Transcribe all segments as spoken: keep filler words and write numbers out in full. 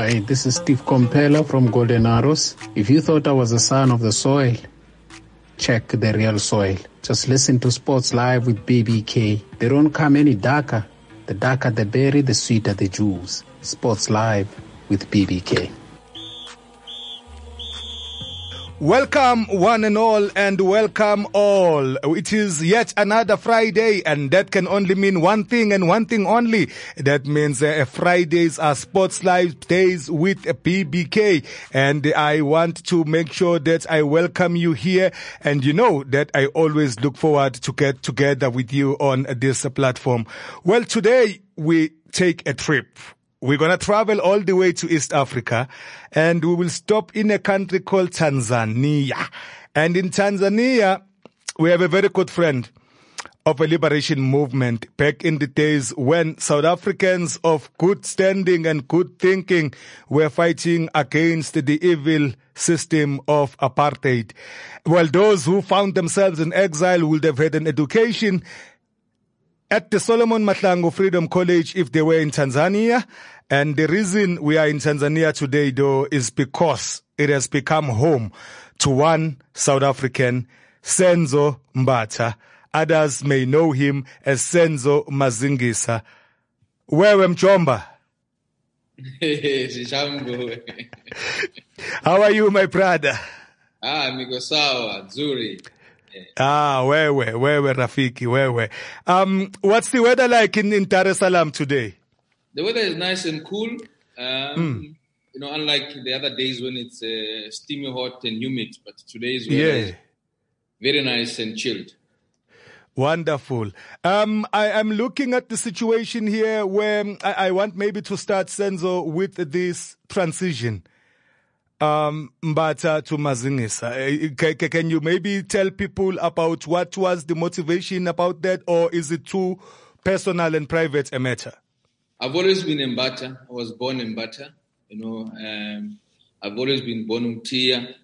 Hi, this is Steve Compella from Golden Arrows. If you thought I was a son of the soil, check the real soil. Just listen to Sports Live with B B K. They don't come any darker. The darker the berry, the sweeter the juice. Sports Live with B B K. Welcome one and all, and welcome all. It is yet another Friday, and that can only mean one thing and one thing only. That means uh, Fridays are Sports Live days with a B B K, and I want to make sure that I welcome you here, and you know that I always look forward to get together with you on this platform. Well, today we take a trip. We're going to travel all the way to East Africa, and we will stop in a country called Tanzania. And in Tanzania, we have a very good friend of a liberation movement back in the days when South Africans of good standing and good thinking were fighting against the evil system of apartheid. Well, those who found themselves in exile would have had an education at the Solomon Mahlangu Freedom College if they were in Tanzania. And the reason we are in Tanzania today, though, is because it has become home to one South African, Senzo Mbatha. Others may know him as Senzo Mazingisa. Wewe Mchomba. How are you, my brother? Ah, niko sawa, nzuri. Ah, wewe, wewe Rafiki, wewe. Um, what's the weather like in, in Dar es Salaam today? The weather is nice and cool. Um, mm. You know, unlike the other days when it's uh, steamy hot and humid, but today's weather yeah. is very nice and chilled. Wonderful. Um, I am looking at the situation here where I, I want maybe to start, Senzo, with this transition. Um, Mbatha to Mazingisa. Can, can you maybe tell people about what was the motivation about that, or is it too personal and private a matter? I've always been in Mbatha. I was born in Mbatha. You know, um, I've always been born in Mtia. Uh,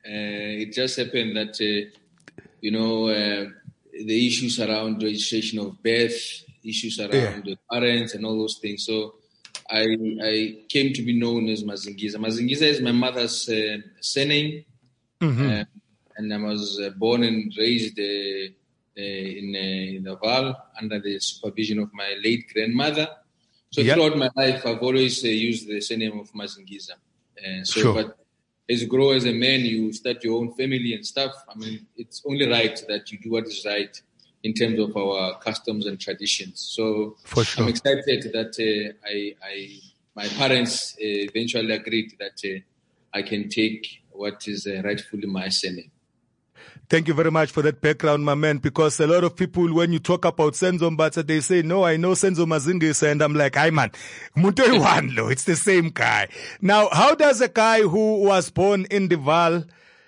it just happened that, uh, you know, uh, the issues around registration of birth, issues around yeah. the parents and all those things. So I I came to be known as Mazingisa. Mazingisa is my mother's uh, surname, mm-hmm. uh, and I was uh, born and raised uh, uh, in uh, in Naval under the supervision of my late grandmother. So yep. throughout my life, I've always uh, used the surname of Mazingisa. Uh, so, sure. but as you grow as a man, you start your own family and stuff. I mean, it's only right that you do what is right in terms of our customs and traditions. So For sure. I'm excited that uh, I, I, my parents uh, eventually agreed that uh, I can take what is uh, rightfully my surname. Thank you very much for that background, my man, because a lot of people, when you talk about Senzo Mbatha, they say, no, I know Senzo Mazingisa, and I'm like, hi man, it's the same guy. Now, how does a guy who was born in the Val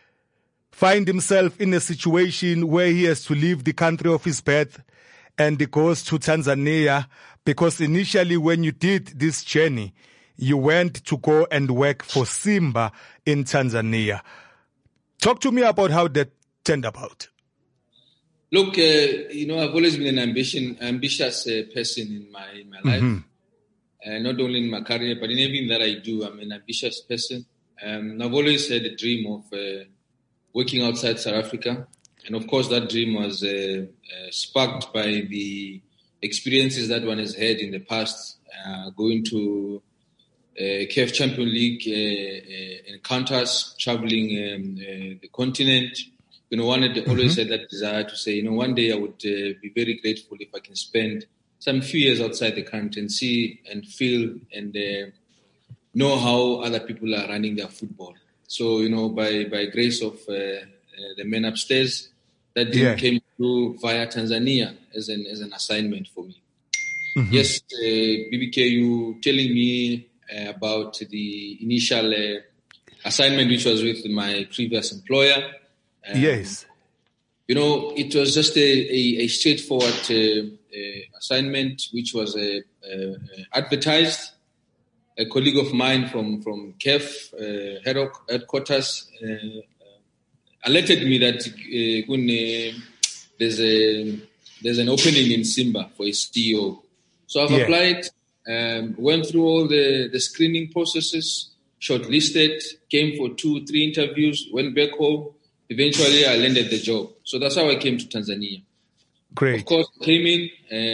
find himself in a situation where he has to leave the country of his birth and he goes to Tanzania? Because initially when you did this journey, you went to go and work for Simba in Tanzania. Talk to me about how that turned about. Look, uh, you know, I've always been an ambition, ambitious uh, person in my in my life. Mm-hmm. Uh, not only in my career, but in everything that I do, I'm an ambitious person. Um, I've always had a dream of uh, working outside South Africa. And of course, that dream was uh, uh, sparked by the experiences that one has had in the past, uh, going to uh, C A F Champions League uh, uh, encounters, traveling um, uh, the continent. You know, one had always mm-hmm. had that desire to say, you know, one day I would uh, be very grateful if I can spend some few years outside the country and see and feel and uh, know how other people are running their football. So, you know, by, by grace of uh, uh, the men upstairs, that dream yeah. came through via Tanzania as an as an assignment for me. Mm-hmm. Yes, uh, B B K, you telling me uh, about the initial uh, assignment, which was with my previous employer. Um, yes. You know, it was just a, a, a straightforward uh, uh, assignment, which was uh, uh, advertised. A colleague of mine from, from C A F uh, headquarters uh, uh, alerted me that uh, uh, there's a there's an opening in Simba for a C E O. So I've yeah. applied. um, went through all the, the screening processes, shortlisted, came for two, three interviews, went back home. Eventually, I landed the job. So that's how I came to Tanzania. Great. Of course, came in,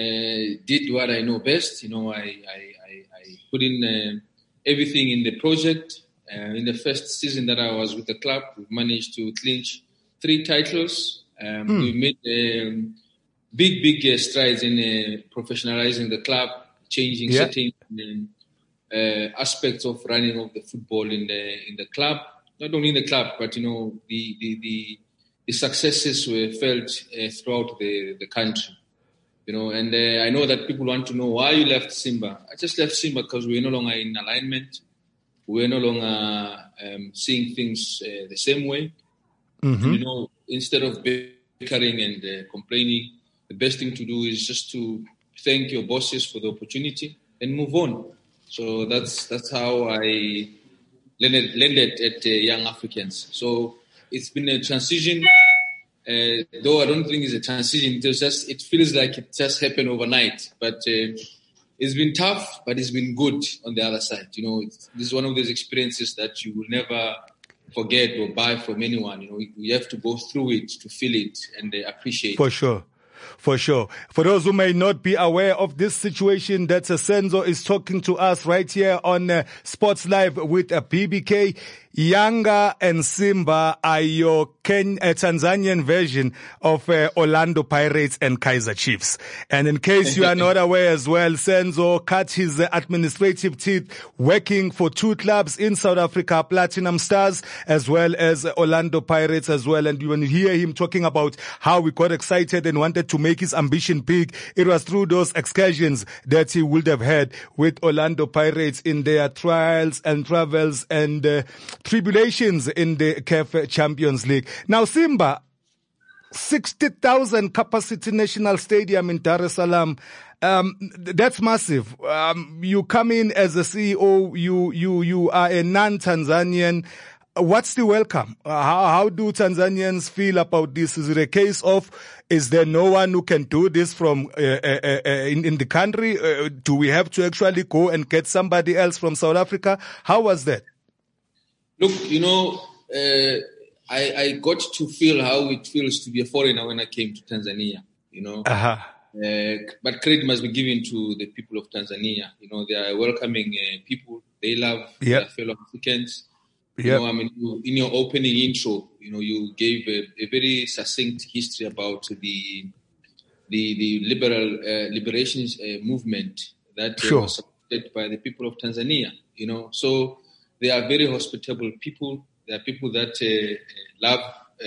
uh, did what I know best. You know, I, I, I, I put in uh, everything in the project. Uh, in the first season that I was with the club, we managed to clinch three titles. Um, hmm. We made um, big, big uh, strides in uh, professionalizing the club, changing yeah. certain um, uh, aspects of running of the football in the in the club. Not only in the club, but you know, the the the, the successes were felt uh, throughout the, the country. You know, and uh, I know that people want to know why you left Simba. I just left Simba because we were no longer in alignment. We were no longer um, seeing things uh, the same way. Mm-hmm. You know, instead of bickering and uh, complaining, the best thing to do is just to thank your bosses for the opportunity and move on. So that's that's how I landed, landed at uh, Young Africans. So it's been a transition, uh, though I don't think it's a transition. It was just it feels like it just happened overnight, but. Uh, It's been tough, but it's been good on the other side. You know, it's, this is one of those experiences that you will never forget or buy from anyone. You know, you have to go through it to feel it and uh, appreciate it. For sure. For sure. For those who may not be aware of this situation, that Senzo is talking to us right here on uh, Sports Live with uh, B B K. Yanga and Simba are your Ken, uh, Tanzanian version of uh, Orlando Pirates and Kaizer Chiefs. And in case you are not aware as well, Senzo cut his uh, administrative teeth working for two clubs in South Africa, Platinum Stars, as well as uh, Orlando Pirates as well. And when you hear him talking about how we got excited and wanted to make his ambition big, it was through those excursions that he would have had with Orlando Pirates in their trials and travels and uh, tribulations in the C A F Champions League. Now, Simba, sixty thousand capacity National Stadium in Dar es Salaam. Um, that's massive. Um, you come in as a C E O, you, you, you are a non-Tanzanian. What's the welcome? Uh, how, how do Tanzanians feel about this? Is it a case of, is there no one who can do this from uh, uh, uh, in, in the country? Uh, do we have to actually go and get somebody else from South Africa? How was that? Look, you know, uh, I, I got to feel how it feels to be a foreigner when I came to Tanzania, you know. Uh-huh. Uh, but credit must be given to the people of Tanzania. You know, they are welcoming uh, people. They love yep. their fellow Africans. Yep. You know, I mean, you, in your opening intro, you know, you gave a, a very succinct history about the the, the liberal uh, liberation uh, movement that sure. uh, was supported by the people of Tanzania. You know, so they are very hospitable people. They are people that uh, love uh,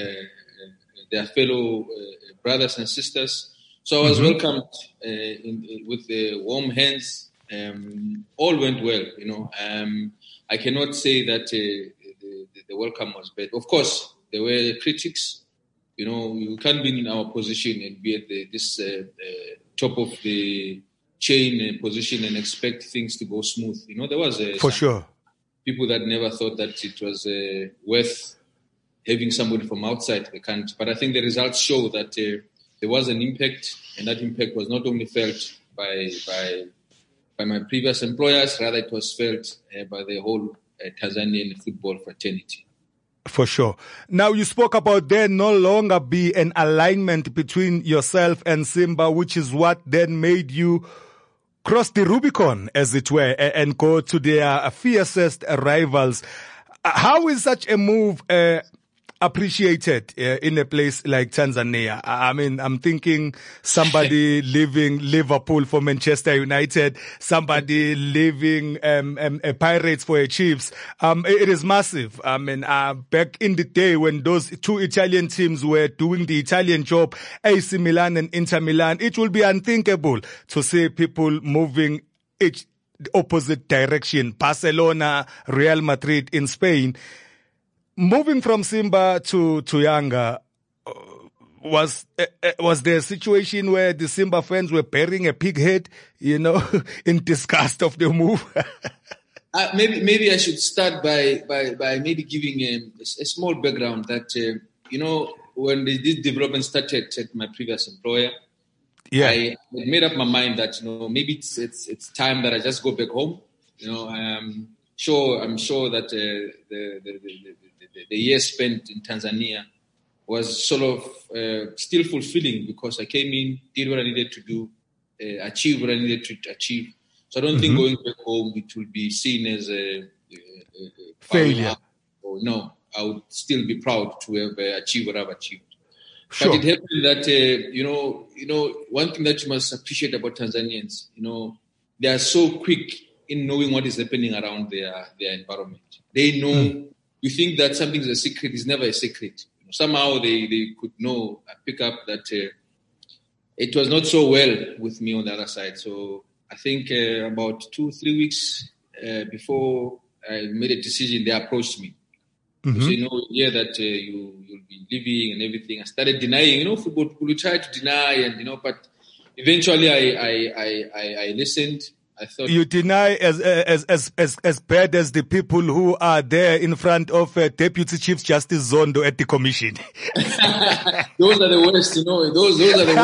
their fellow uh, brothers and sisters. So I was mm-hmm. welcomed uh, in, in, with uh, warm hands. Um, all went well, you know. Um, I cannot say that uh, the, the welcome was bad. Of course, there were critics. You know, you can't be in our position and be at the, this uh, uh, top of the chain uh, position and expect things to go smooth. You know, there was uh, for sure people that never thought that it was uh, worth having somebody from outside the country. But I think the results show that uh, there was an impact, and that impact was not only felt by by by my previous employers, rather it was felt uh, by the whole uh, Tanzanian football fraternity. For sure. Now, you spoke about there no longer be an alignment between yourself and Simba, which is what then made you cross the Rubicon, as it were, and go to their fiercest rivals. How is such a move uh, appreciated uh, in a place like Tanzania? I mean, I'm thinking somebody leaving Liverpool for Manchester United, somebody leaving um, um, a Pirates for a Chiefs. Um, it is massive. I mean, uh, back in the day when those two Italian teams were doing the Italian job, A C Milan and Inter Milan, it will be unthinkable to see people moving each opposite direction. Barcelona, Real Madrid in Spain. Moving from Simba to, to Yanga, uh, was uh, was there a situation where the Simba fans were burying a pig head, you know, in disgust of the move? uh, maybe maybe I should start by by, by maybe giving um, a, a small background that, uh, you know, when the, this development started at my previous employer, Yeah. I made up my mind that, you know, maybe it's, it's, it's time that I just go back home. You know, um, sure, I'm sure that, uh, the, the, the, the, the year spent in Tanzania was sort of, uh, still fulfilling because I came in, did what I needed to do, uh, achieved what I needed to achieve. So I don't mm-hmm. think going back home, it will be seen as a, a, a failure. Or no, I would still be proud to have uh, achieved what I've achieved. Sure. But it happened that, uh, you know, you know, one thing that you must appreciate about Tanzanians, you know, they are so quick in knowing what is happening around their, their environment. They know, mm. you think that something is a secret, is never a secret. You know, somehow they, they could know, pick up that uh, it was not so well with me on the other side. So I think uh, about two, three weeks uh, before I made a decision, they approached me. Mm-hmm. So, you know, yeah, that uh, you, you'll be leaving and everything. I started denying, you know, football people will try to deny and, you know, but eventually I, I, I, I, I listened. I thought you deny as, as, as, as, as bad as the people who are there in front of uh, Deputy Chief Justice Zondo at the commission. Those are the worst, you know, those, those are the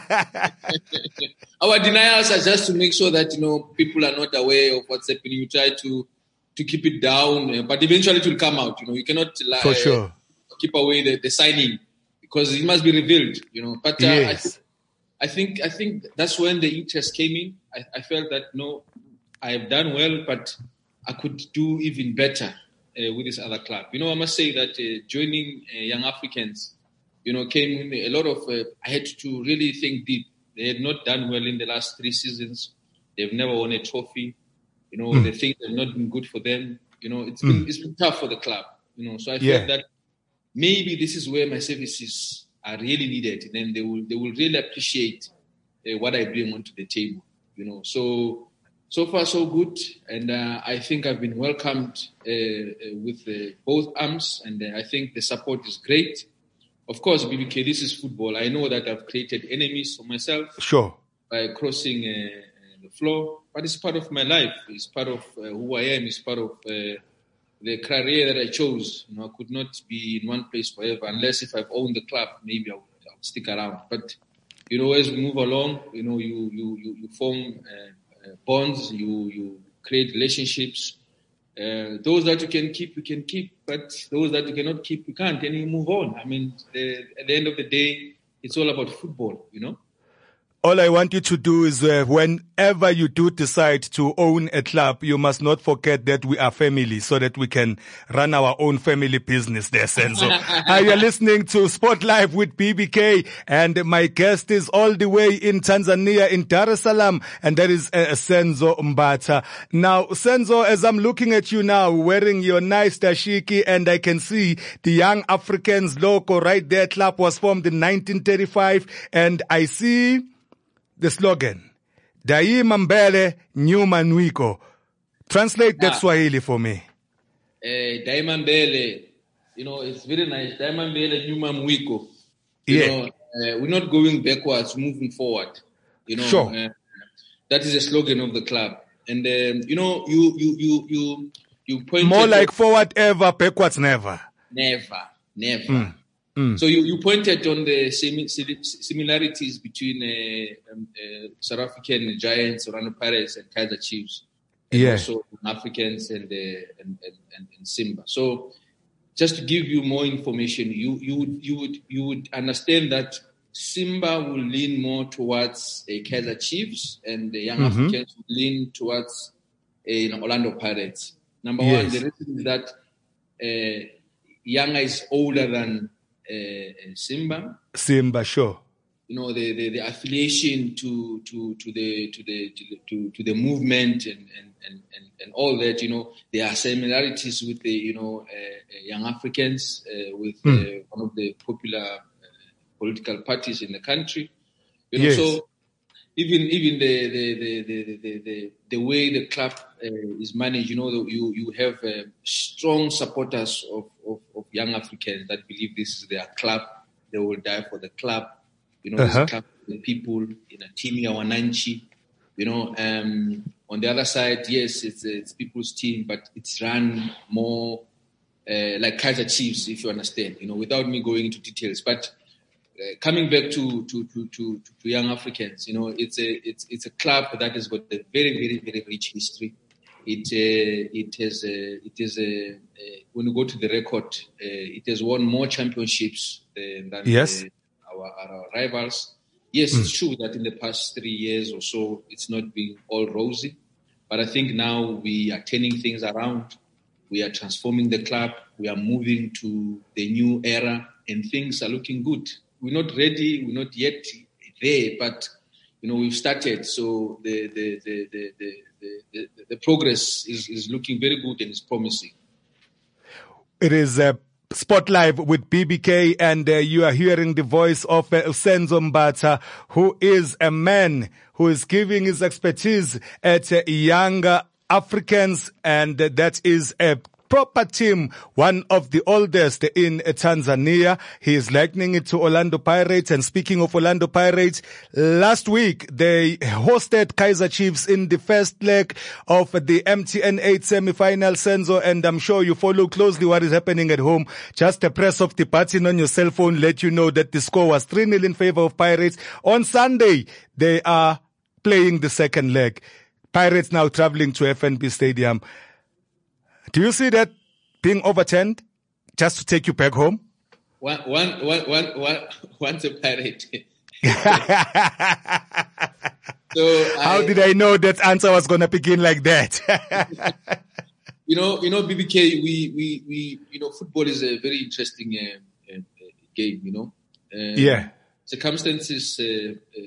worst. Our denials are just to make sure that, you know, people are not aware of what's happening. You try to, to keep it down, but eventually it will come out. You know, you cannot lie, For sure. uh, keep away the, the signing because it must be revealed. You know, but uh, yes. I, th- I think I think that's when the interest came in. I, I felt that no, I have done well, but I could do even better uh, with this other club. You know, I must say that uh, joining uh, Young Africans, you know, came in a lot of. Uh, I had to really think deep. They had not done well in the last three seasons. They've never won a trophy. You know, mm. the things have not been good for them. You know, it's been mm. it's been tough for the club. You know, so I yeah. felt that maybe this is where my services are really needed. And then they will they will really appreciate uh, what I bring onto the table. You know, so so far so good, and uh, I think I've been welcomed uh, uh, with uh, both arms, and uh, I think the support is great. Of course, B B K, this is football. I know that I've created enemies for myself. Sure. By crossing. Uh, the floor, but it's part of my life. It's part of uh, who I am. It's part of uh, the career that I chose. You know, I could not be in one place forever unless if I've owned the club, maybe I would, I would stick around. But you know, as we move along, you know, you you you, you form uh, uh, bonds. You you create relationships. Uh, those that you can keep, you can keep. But those that you cannot keep, you can't. And you move on. I mean, the, at the end of the day, it's all about football. You know. All I want you to do is uh, whenever you do decide to own a club, you must not forget that we are family so that we can run our own family business there, Senzo. uh, you're listening to Sport Live with B B K, and my guest is all the way in Tanzania, in Dar es Salaam, and that is uh, Senzo Mbatha. Now, Senzo, as I'm looking at you now, wearing your nice dashiki, and I can see the Young Africans logo right there. Club was formed in nineteen thirty-five, and I see the slogan, Daima Mbele Nyuma Nwiko. Translate that ah. Swahili for me. Uh, Daima Mbele, you know, it's very nice. Daima Mbele Nyuma Nwiko. You yeah. know, uh, we're not going backwards, moving forward. You know, sure. uh, that is the slogan of the club. And, um, you know, you, you, you, you, you pointed more like forward ever, backwards never. Never, never. Mm. Mm. So you, you pointed on the simi- similarities between uh, um, uh, South African Giants, Orlando Pirates, and Kaizer Chiefs, and yeah. also Africans and, uh, and, and and Simba. So, just to give you more information, you you would you would you would understand that Simba will lean more towards a uh, Kaizer Chiefs, and the Young mm-hmm. Africans will lean towards a uh, Orlando Pirates. Number yes. one, the reason is that uh, Yanga is older than Uh, Simba. Simba, sure. You know, the, the, the affiliation to to to the to the to to the movement and and, and, and and all that. You know, there are similarities with the you know uh, Young Africans uh, with mm. uh, one of the popular uh, political parties in the country. You know, yes. so even even the the the the the, the, the way the club uh, is managed, you know, you you have uh, strong supporters of, of, of Young Africans that believe this is their club. They will die for the club. You know, uh-huh. this club, the people in a team, Wananchi. You know, um, on the other side, yes, it's it's people's team, but it's run more uh, like Kaizer Chiefs, if you understand. You know, without me going into details, but uh, coming back to to, to to to young Africans, you know, it's a it's it's a club that has got a very very very rich history. It uh, it has uh, it is a uh, when you go to the record, uh, it has won more championships uh, than yes. the, our, our rivals. Yes, mm. it's true that in the past three years or so, it's not been all rosy, but I think now we are turning things around. We are transforming the club. We are moving to the new era, and things are looking good. We're not ready. We're not yet there, but you know we've started. So the the the the the, the, the, the progress is, is looking very good and is promising. It is a Spot Live with B B K, and uh, you are hearing the voice of uh, Senzo Mbatha, who is a man who is giving his expertise at uh, younger Africans, and uh, that is a proper team, one of the oldest in Tanzania. He is likening it to Orlando Pirates. And speaking of Orlando Pirates, last week they hosted Kaizer Chiefs in the first leg of the M T N eight semi-final, Senzo, and I'm sure you follow closely what is happening at home. Just a press of the button on your cell phone let you know that the score was three nil in favor of Pirates. On Sunday, they are playing the second leg. Pirates now traveling to F N B Stadium. Do you see that being overturned just to take you back home? One, one, one, one, one, one's a pirate. So how I, did I know that answer was going to begin like that? you know, you know, B B K, we, we, we, you know, football is a very interesting uh, uh, game. You know, um, yeah. Circumstances uh, uh,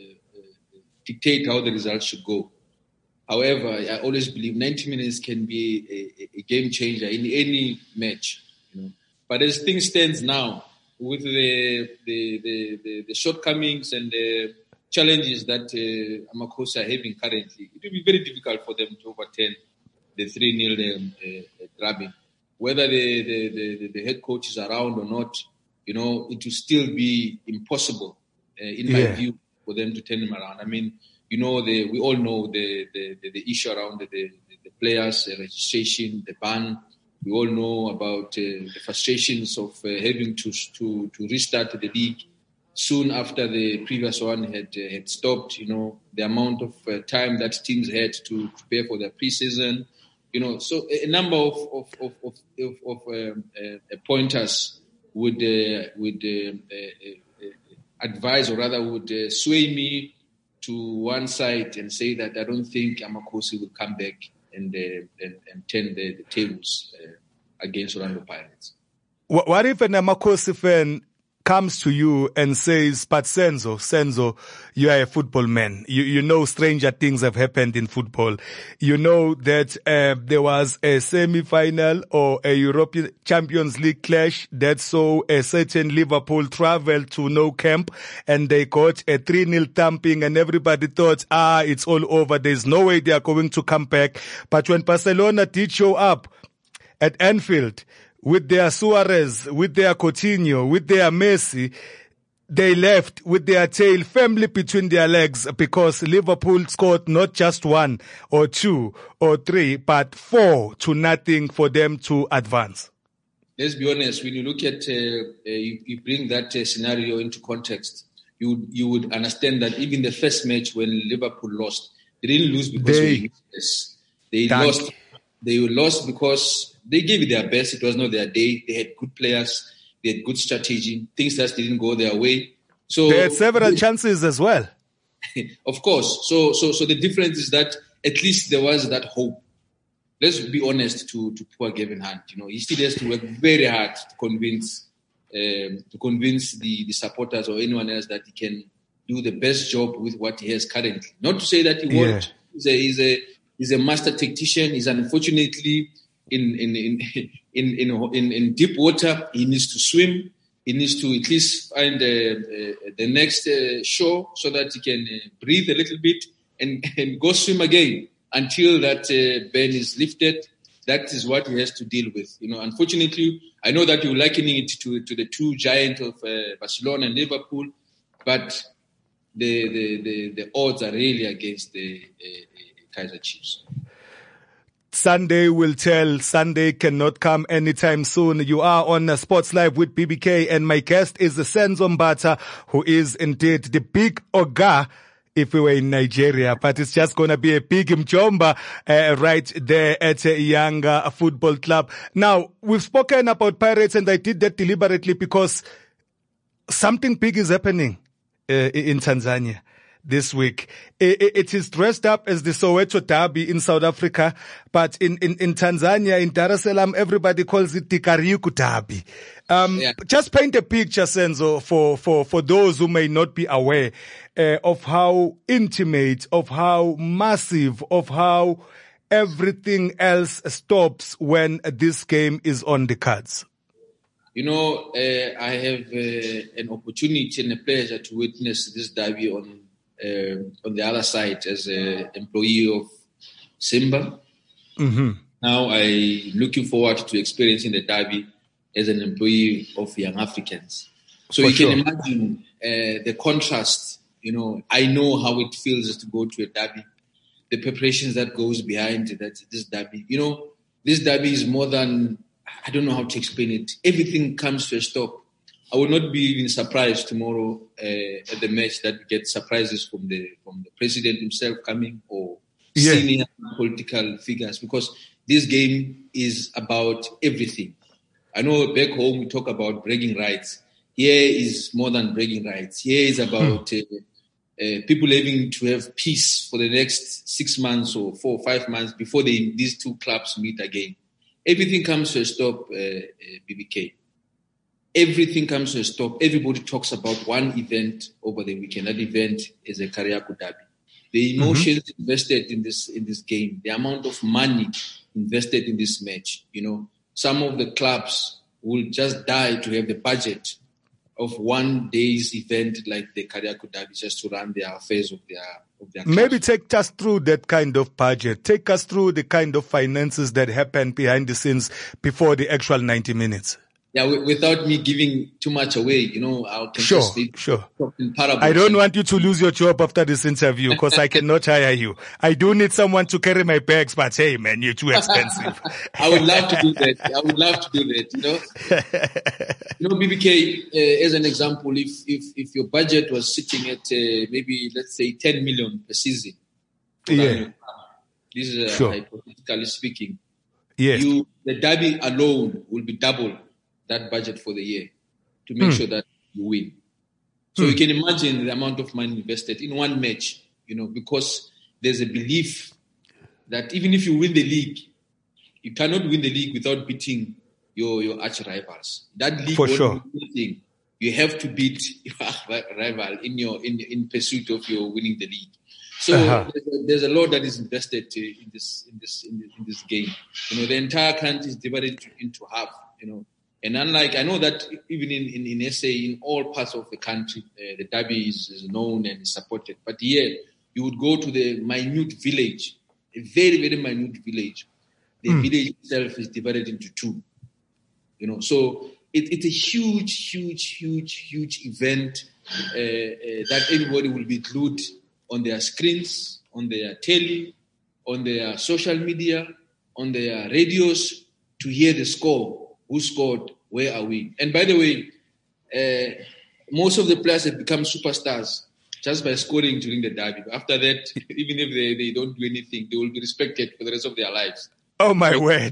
dictate how the results should go. However, I always believe ninety minutes can be a, a game changer in any match. You know, but as things stands now, with the the the, the, the shortcomings and the challenges that uh, Amakhosi are having currently, it will be very difficult for them to overturn the three nil um, uh, drubbing. Whether the, the, the, the head coach is around or not, you know, it will still be impossible, uh, in my yeah. view, for them to turn them around. I mean. You know, the, we all know the, the, the, the issue around the, the, the players' the registration, the ban. We all know about uh, the frustrations of uh, having to, to to restart the league soon after the previous one had uh, had stopped. You know, the amount of uh, time that teams had to prepare for their preseason. You know, so a, a number of of of of, of, of um, uh, pointers would uh, would uh, uh, uh, advise, or rather, would uh, sway me to one side and say that I don't think Amakhosi will come back and uh, and, and turn the, the tables uh, against Orlando Pirates. What if an Amakhosi fan comes to you and says, but Senzo, Senzo, you are a football man. You, you know stranger things have happened in football. You know that uh, there was a semi-final or a European Champions League clash that saw a certain Liverpool travel to Nou Camp and they got a three nil thumping and everybody thought, ah, it's all over. There's no way they are going to come back. But when Barcelona did show up at Anfield, with their Suarez, with their Coutinho, with their Messi, they left with their tail firmly between their legs because Liverpool scored not just one or two or three, but four to nothing for them to advance. Let's be honest, when you look at, uh, uh, you, you bring that uh, scenario into context, you you would understand that even the first match when Liverpool lost, they didn't lose because they, we useless. They lost. They lost because they gave it their best. It was not their day. They had good players. They had good strategy. Things that didn't go their way. So they had several they, chances as well. Of course. So, so, so the difference is that at least there was that hope. Let's be honest to to poor Gavin Hunt. You know, he still has to work very hard to convince um, to convince the, the supporters or anyone else that he can do the best job with what he has currently. Not to say that he won't. Yeah. He's a he's a he's a master tactician. He's unfortunately in in in in in, in, in deep water. He needs to swim. He needs to at least find uh, uh, the next uh, shore so that he can uh, breathe a little bit and, and go swim again until that uh, ban is lifted. That is what he has to deal with. You know, unfortunately, I know that you're likening it to to the two giants of uh, Barcelona and Liverpool, but the the, the the odds are really against the uh, Kaizer Chiefs. Sunday will tell. Sunday cannot come anytime soon. You are on Sports Live with B B K, and my guest is Senzo Mbatha, who is indeed the big Oga if we were in Nigeria, but it's just going to be a big Mjomba uh, right there at a Yanga Football Club. Now, we've spoken about Pirates, and I did that deliberately because something big is happening uh, in Tanzania this week. It, it is dressed up as the Soweto Derby in South Africa, but in, in, in Tanzania, in Dar es Salaam, everybody calls it the Kariuki Derby. Um, yeah. Just paint a picture, Senzo, for, for, for those who may not be aware uh, of how intimate, of how massive, of how everything else stops when this game is on the cards. You know, uh, I have uh, an opportunity and a pleasure to witness this derby on uh, on the other side as an employee of Simba. Mm-hmm. Now I'm looking forward to experiencing the derby as an employee of Young Africans. So For you sure. can imagine uh, the contrast. You know, I know how it feels to go to a derby, the preparations that goes behind that this derby. You know, this derby is more than, I don't know how to explain it. Everything comes to a stop. I will not be even surprised tomorrow uh, at the match that we get surprises from the from the president himself coming or yeah. senior political figures, because this game is about everything. I know back home we talk about bragging rights. Here is more than bragging rights. Here is about hmm. uh, uh, people having to have peace for the next six months or four or five months before they, these two clubs meet again. Everything comes to a stop, uh, uh, B B K. Everything comes to a stop. Everybody talks about one event over the weekend. That event is a Kariuki Derby. The emotions mm-hmm. invested in this in this game, the amount of money invested in this match. You know, some of the clubs will just die to have the budget of one day's event like the Kariuki Derby just to run their affairs of their of their clubs. Maybe take us through that kind of budget. Take us through the kind of finances that happen behind the scenes before the actual ninety minutes. Yeah, w- without me giving too much away, you know, I can sure, just be sure. talking parables. I don't want you to lose your job after this interview because I cannot hire you. I do need someone to carry my bags, but hey, man, you're too expensive. I would love to do that. I would love to do that, you know. You know, B B K, uh, as an example, if, if, if your budget was sitting at uh, maybe, let's say, ten million per season. Yeah. This is uh, sure. hypothetically speaking. Yes. You, the derby alone will be double that budget for the year to make mm. sure that you win. So mm. you can imagine the amount of money invested in one match, you know, because there's a belief that even if you win the league, you cannot win the league without beating your, your arch rivals. That league for won't sure. be anything. You have to beat your rival in your in, in pursuit of your winning the league. So uh-huh. there's, a, there's a lot that is invested to, in this in this in, in this game. You know, the entire country is divided into, into half. You know. And unlike, I know that even in, in, in S A, in all parts of the country, uh, the derby is, is known and is supported. But here, you would go to the minute village, a very, very minute village. The mm. village itself is divided into two. You know, so it, it's a huge, huge, huge, huge event uh, uh, that everybody will be glued on their screens, on their telly, on their social media, on their radios to hear the score. Who scored? Where are we? And by the way, uh, most of the players have become superstars just by scoring during the derby. After that, even if they, they don't do anything, they will be respected for the rest of their lives. Oh, my so, word.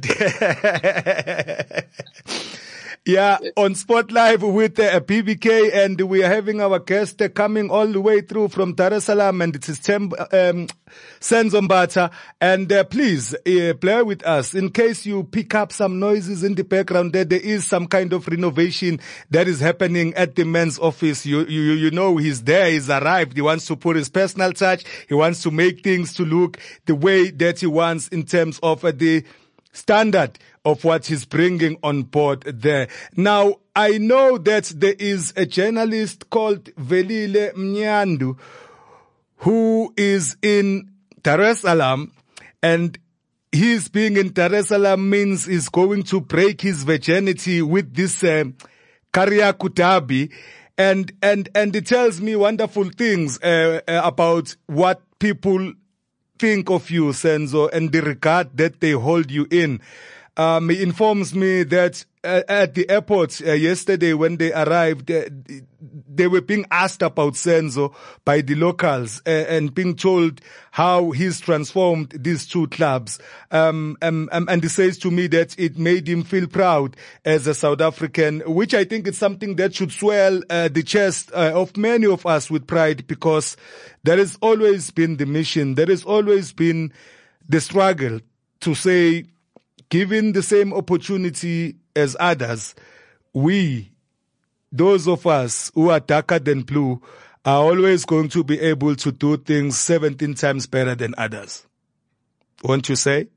Yeah, on Sport Live with uh, B B K, and we are having our guest uh, coming all the way through from Dar es Salaam, and it is Tem- um, Senzo Mbatha. And uh, please, uh, play with us. In case you pick up some noises in the background there, there is some kind of renovation that is happening at the men's office. You, you, you know, he's there, he's arrived. He wants to put his personal touch. He wants to make things to look the way that he wants in terms of uh, the standard of what he's bringing on board there. Now, I know that there is a journalist called Velile Mnyandu who is in Dar es Salaam, and his being in Dar es Salaam means he's going to break his virginity with this uh, Kariuki Derby, and, and, and it tells me wonderful things uh, uh, about what people think of you, Senzo, and the regard that they hold you in. Um, he informs me that uh, at the airport uh, yesterday when they arrived, uh, they were being asked about Senzo by the locals uh, and being told how he's transformed these two clubs. Um, um, um, and he says to me that it made him feel proud as a South African, which I think is something that should swell uh, the chest uh, of many of us with pride, because there has always been the mission, there has always been the struggle to say, given the same opportunity as others, we, those of us who are darker than blue, are always going to be able to do things seventeen times better than others. Won't you say?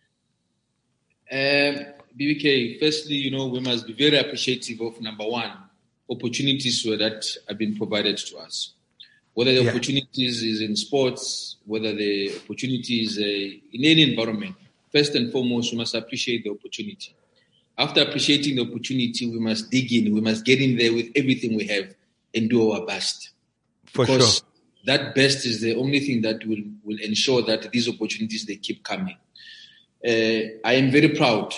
Um, B B K, firstly, you know, we must be very appreciative of, number one, opportunities that have been provided to us. Whether the yeah. opportunities is in sports, whether the opportunities uh, in any environment. First and foremost, we must appreciate the opportunity. After appreciating the opportunity, we must dig in. We must get in there with everything we have and do our best. For because sure. that best is the only thing that will, will ensure that these opportunities, they keep coming. Uh, I am very proud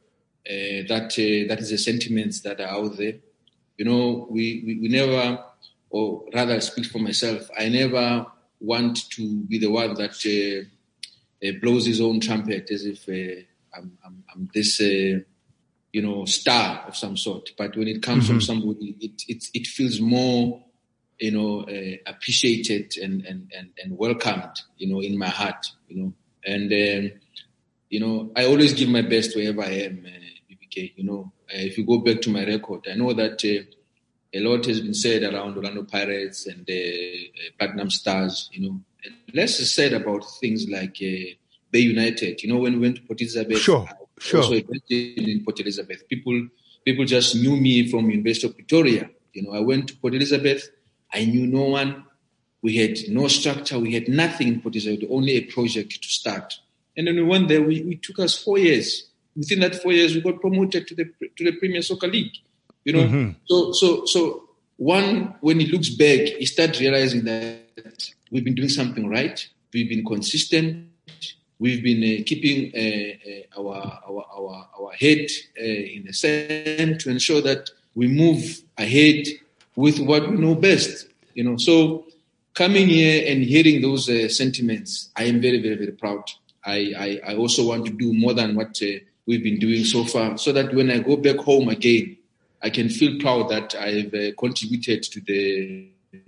uh, that uh, that is the sentiments that are out there. You know, we, we, we never, or rather I speak for myself, I never want to be the one that... Uh, Uh, blows his own trumpet as if uh, I'm, I'm, I'm this, uh, you know, star of some sort. But when it comes mm-hmm. from somebody, it, it it feels more, you know, uh, appreciated and, and, and, and welcomed, you know, in my heart, you know. And, um, you know, I always give my best wherever I am, uh, B B K. You know, uh, if you go back to my record, I know that uh, a lot has been said around Orlando Pirates and uh, uh, Platinum Stars, you know. Less is said about things like uh, Bay United. You know, when we went to Port Elizabeth, sure, I sure. also invested in Port Elizabeth. People, people just knew me from University of Pretoria. You know, I went to Port Elizabeth. I knew no one. We had no structure. We had nothing in Port Elizabeth, only a project to start. And then we went there. We, it took us four years. Within that four years, we got promoted to the to the Premier Soccer League. You know, mm-hmm. so so so one, when he looks back, he starts realizing that we've been doing something right. We've been consistent. We've been uh, keeping uh, uh, our, our our our head uh, in the sand to ensure that we move ahead with what we know best. You know, so coming here and hearing those uh, sentiments, I am very very very proud. I, I I also want to do more than what uh, we've been doing so far, so that when I go back home again, I can feel proud that I've uh, contributed to the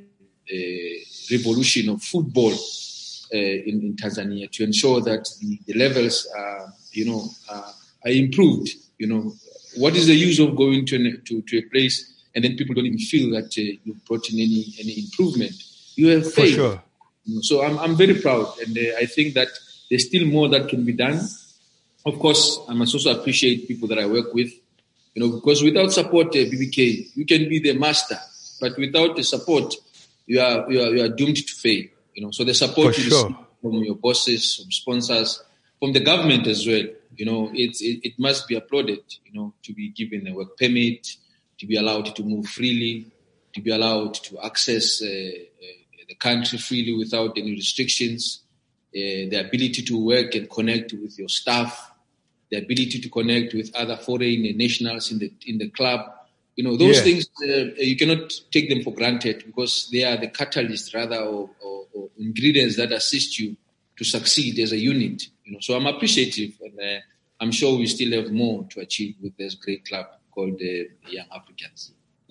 uh, revolution of football uh, in, in Tanzania, to ensure that the, the levels are, you know, uh, are improved. You know, what is the use of going to, an, to to a place and then people don't even feel that uh, you've brought in any any improvement? You have failed. For sure. You know, so I'm I'm very proud, and uh, I think that there's still more that can be done. Of course, I must also appreciate people that I work with. You know, because without support, uh, B B K, you can be the master, but without the support, you are you are, you are doomed to fail. You know, so the support you sure. receive from your bosses, from sponsors, from the government as well. You know, it's it, it must be applauded. You know, to be given a work permit, to be allowed to move freely, to be allowed to access uh, uh, the country freely without any restrictions, uh, the ability to work and connect with your staff, the ability to connect with other foreign nationals in the in the club. You know, those yeah. things, uh, you cannot take them for granted, because they are the catalyst, rather, or, or, or ingredients that assist you to succeed as a unit. You know, so I'm appreciative, and uh, I'm sure we still have more to achieve with this great club called the uh, Young Africans.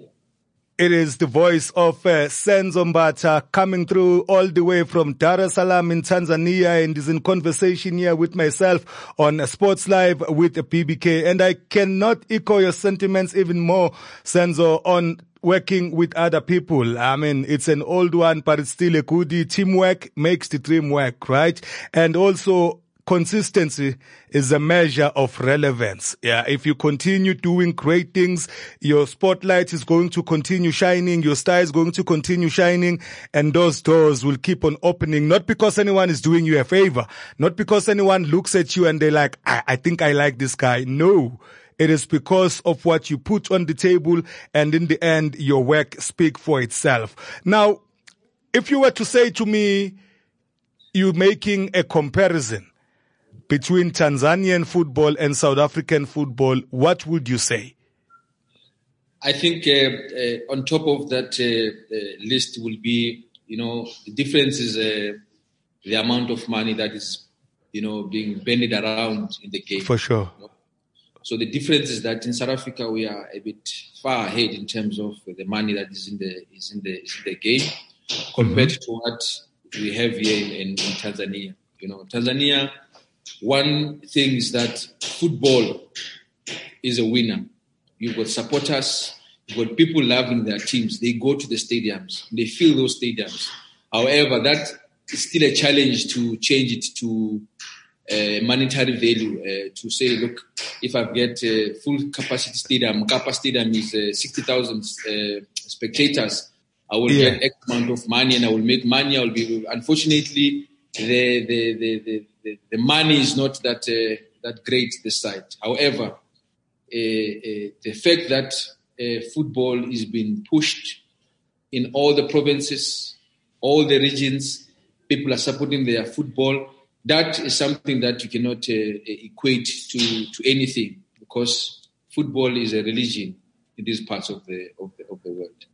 It is the voice of uh, Senzo Mbatha coming through all the way from Dar es Salaam in Tanzania, and is in conversation here with myself on Sports Live with B B K. And I cannot echo your sentiments even more, Senzo, on working with other people. I mean, it's an old one, but it's still a goodie. Teamwork makes the dream work, right? And also, consistency is a measure of relevance. Yeah, if you continue doing great things, your spotlight is going to continue shining, your star is going to continue shining, and those doors will keep on opening. Not because anyone is doing you a favor, not because anyone looks at you and they're like, I, I think I like this guy. No. It is because of what you put on the table, and in the end, your work speaks for itself. Now, if you were to say to me, you making a comparison between Tanzanian football and South African football, what would you say? I think uh, uh, on top of that uh, uh, list will be, you know, the difference is uh, the amount of money that is, you know, being banded around in the game. For sure. You know? So the difference is that in South Africa we are a bit far ahead in terms of the money that is in the is in the, is in the game compared mm-hmm. to what we have here in, in, in Tanzania. You know, Tanzania, one thing is that football is a winner. You've got supporters, you've got people loving their teams. They go to the stadiums, they fill those stadiums. However, that is still a challenge to change it to uh, monetary value. Uh, to say, look, if I get a full capacity stadium, Mkapa Stadium is uh, sixty thousand uh, spectators, I will yeah. get X amount of money and I will make money. I will be. Unfortunately, the the the the, the, the money is not that uh, that great this side. However, Uh, uh, the fact that uh, football is being pushed in all the provinces, all the regions, people are supporting their football. That is something that you cannot uh, equate to, to anything, because football is a religion in these parts of the of the, of the world.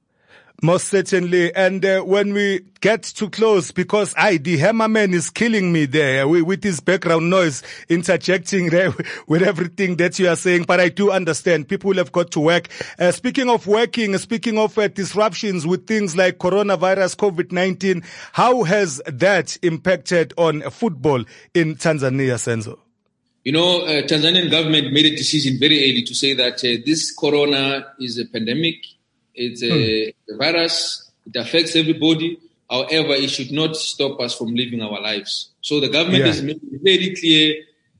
Most certainly. And uh, when we get to close, because I, the Hammerman is killing me there with, with his background noise, interjecting there with everything that you are saying. But I do understand people have got to work. Uh, speaking of working, speaking of uh, disruptions with things like coronavirus, COVID nineteen, how has that impacted on football in Tanzania, Senzo? You know, uh, Tanzanian government made a decision very early to say that uh, this corona is a pandemic. It's a, hmm. a virus. It affects everybody. However, it should not stop us from living our lives. So the government yeah. has made a very clear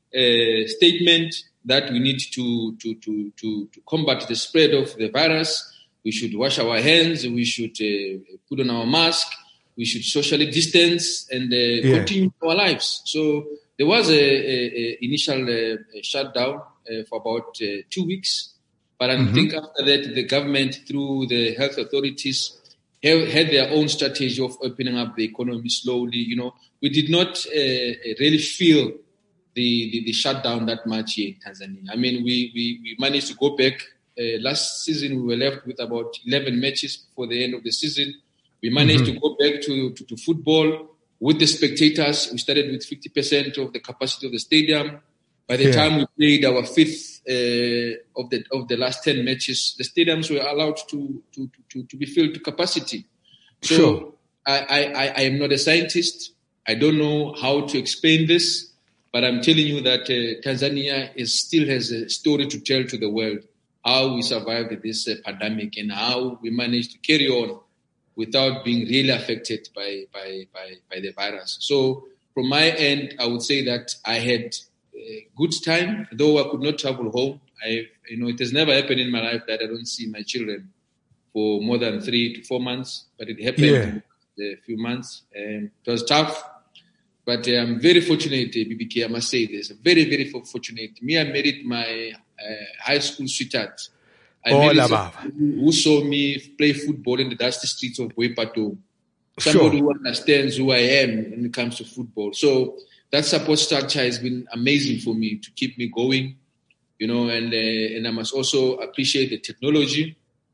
uh, statement that we need to, to, to, to, to combat the spread of the virus. We should wash our hands. We should uh, put on our mask. We should socially distance and uh, yeah. continue our lives. So there was a, a, a initial uh, shutdown uh, for about uh, two weeks. But I mm-hmm. think after that, the government, through the health authorities, have, had their own strategy of opening up the economy slowly. You know, we did not uh, really feel the, the, the shutdown that much here in Tanzania. I mean, we, we, we managed to go back. Uh, last season, we were left with about eleven matches before the end of the season. We managed mm-hmm. to go back to, to, to football with the spectators. We started with fifty percent of the capacity of the stadium. By the yeah. time we played our fifth uh, of the of the last ten matches, the stadiums were allowed to to to, to be filled to capacity. So sure. I, I, I am not a scientist. I don't know how to explain this, but I'm telling you that uh, Tanzania is still has a story to tell to the world, how we survived this uh, pandemic and how we managed to carry on without being really affected by by by, by the virus. So from my end, I would say that I had a good time, though I could not travel home. I, you know, it has never happened in my life that I don't see my children for more than three to four months, but it happened yeah. in a few months, and it was tough. But uh, I'm very fortunate, uh, B B K, I must say this. Very, very fortunate. Me, I married my uh, high school sweetheart. I oh, married someone who saw me play football in the dusty streets of Boipato. Somebody sure. who understands who I am when it comes to football. So that support structure has been amazing for me to keep me going, you know, and uh, and I must also appreciate the technology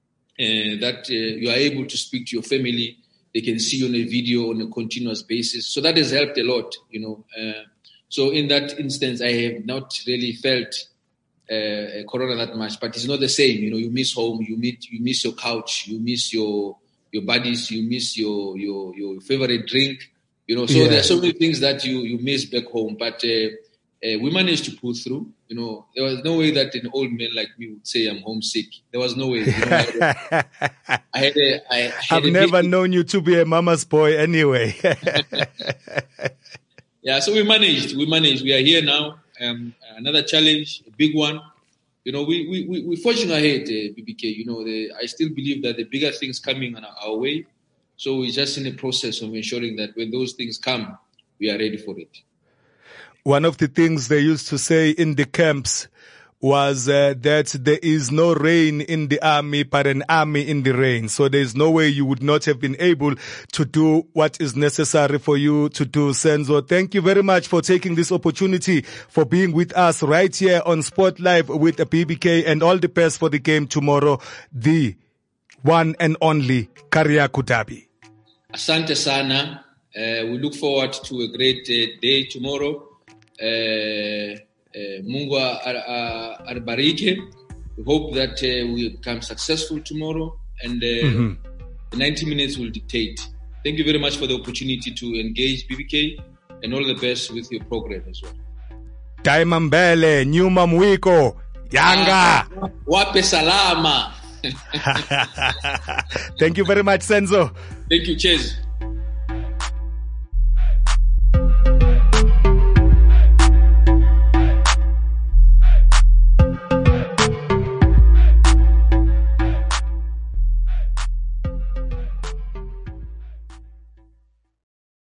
uh, that uh, you are able to speak to your family. They can see you on a video on a continuous basis. So that has helped a lot, you know. Uh, so in that instance, I have not really felt uh, Corona that much, but it's not the same. You know, you miss home, you meet, you miss your couch, you miss your your buddies, you miss your your your favorite drink. You know, so yeah. there are so many things that you, you miss back home, but uh, uh, we managed to pull through. You know, there was no way that an old man like me would say I'm homesick. There was no way. You know, I had a, I had I've a never big, known you to be a mama's boy anyway. yeah, so we managed. We managed. We are here now. Um, another challenge, a big one. You know, we we we we're forging ahead, uh, B B K. You know, the, I still believe that the bigger things coming on our, our way. So we're just in the process of ensuring that when those things come, we are ready for it. One of the things they used to say in the camps was uh, that there is no rain in the army, but an army in the rain. So there is no way you would not have been able to do what is necessary for you to do, Senzo. Thank you very much for taking this opportunity, for being with us right here on Sport Live with the B B K, and all the best for the game tomorrow, the one and only Kariako Derby. Asante sana. Uh, we look forward to a great uh, day tomorrow. Uh, uh, Mungu arbariki. We hope that uh, we become successful tomorrow, and uh, mm-hmm. the ninety minutes will dictate. Thank you very much for the opportunity to engage B B K, and all the best with your program as well. Taimambele, Nyuma Mwiko, Yanga. Wape salama. Thank you very much, Senzo. Thank you, Cheers.